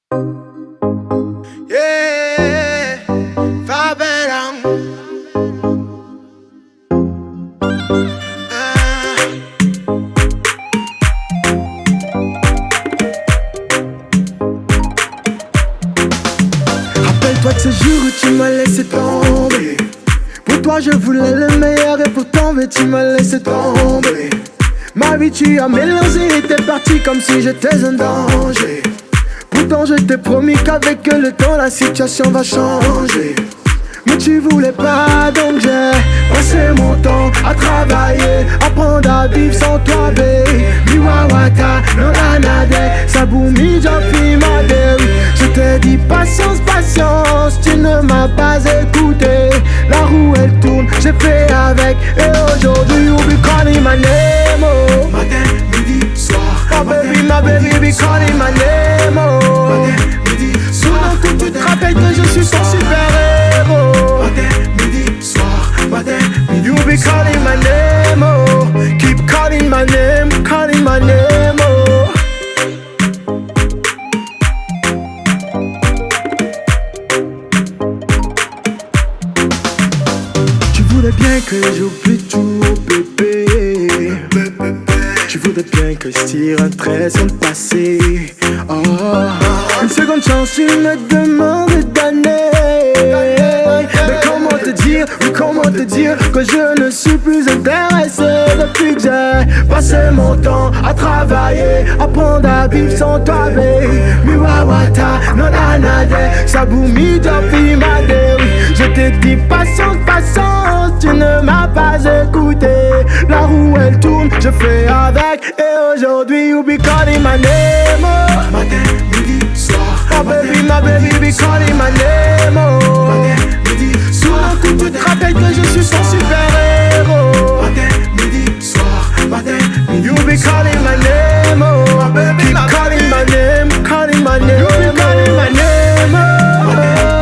Yeah, Fabelon. Rappelle-toi de ce jour où tu m'as laissé tomber. Pour toi je voulais le meilleur et pour tomber tu m'as laissé tomber. Ma vie tu as mélangé et t'es parti comme si j'étais un danger. Pourtant je t'ai promis qu'avec le temps la situation va changer. Mais tu voulais pas, donc j'ai passé mon temps à travailler, apprendre à vivre sans toi, baby. Miwawata, non anade, Saboumi, Jafi, Madé. Je t'ai dit patience, patience, tu ne m'as pas écouté. La roue elle tourne, j'ai fait avec, et aujourd'hui you be calling my name, oh. Matin, midi, soir. My baby, be calling my name, oh. Matin, midi, soir. Soudain que tu te rappelles que je suis ton super-héros. Matin, midi, soir. Matin, midi, You be calling my name, oh. Keep calling my name, oh. Tu voulais bien que j'oublie tout, bébé. Tu voudrais bien que je tire un trait sur le passé. Oh, une seconde chance, tu me demandes d'années. Mais comment te dire que je ne suis plus intéressé depuis que j'ai passé mon temps à travailler, apprendre à vivre sans toi, baby. Miwawata, non anade, Saboumi, Jafi, Madé. Je t'ai dit patience, patience, tu ne m'as pas écouté. La roue elle tourne, je fais avec, et aujourd'hui you be calling my name, oh. matin, midi, soir. My baby be calling my name, oh. Matin, midi, soir. Soudain que tu te rappelles que je suis ton super-héros. Matin, midi, soir. Matin, midi, You be calling my name, oh. Keep calling my name, You be calling my name, oh.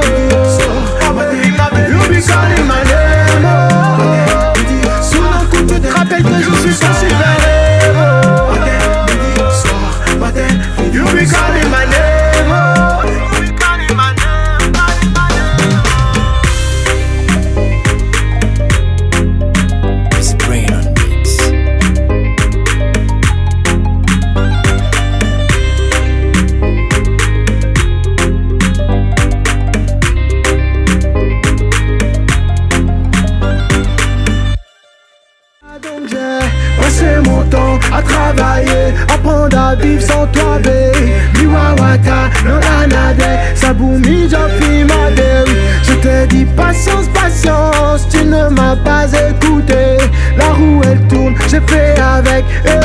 You be calling my name, oh. Soudain que tu te rappelles que je suis ton super-héros. Matin, midi, soir. Matin, midi, You be calling my name, oh. You be calling my name, It's Brain on Mix. Donc j'ai passé mon temps à travailler, apprendre à vivre sans toi, baby. Miwawata, non anade, Saboumi, Jafi, Madé. Je t'ai dit patience, patience, tu ne m'as pas écouté. La roue elle tourne, j'ai fait avec, et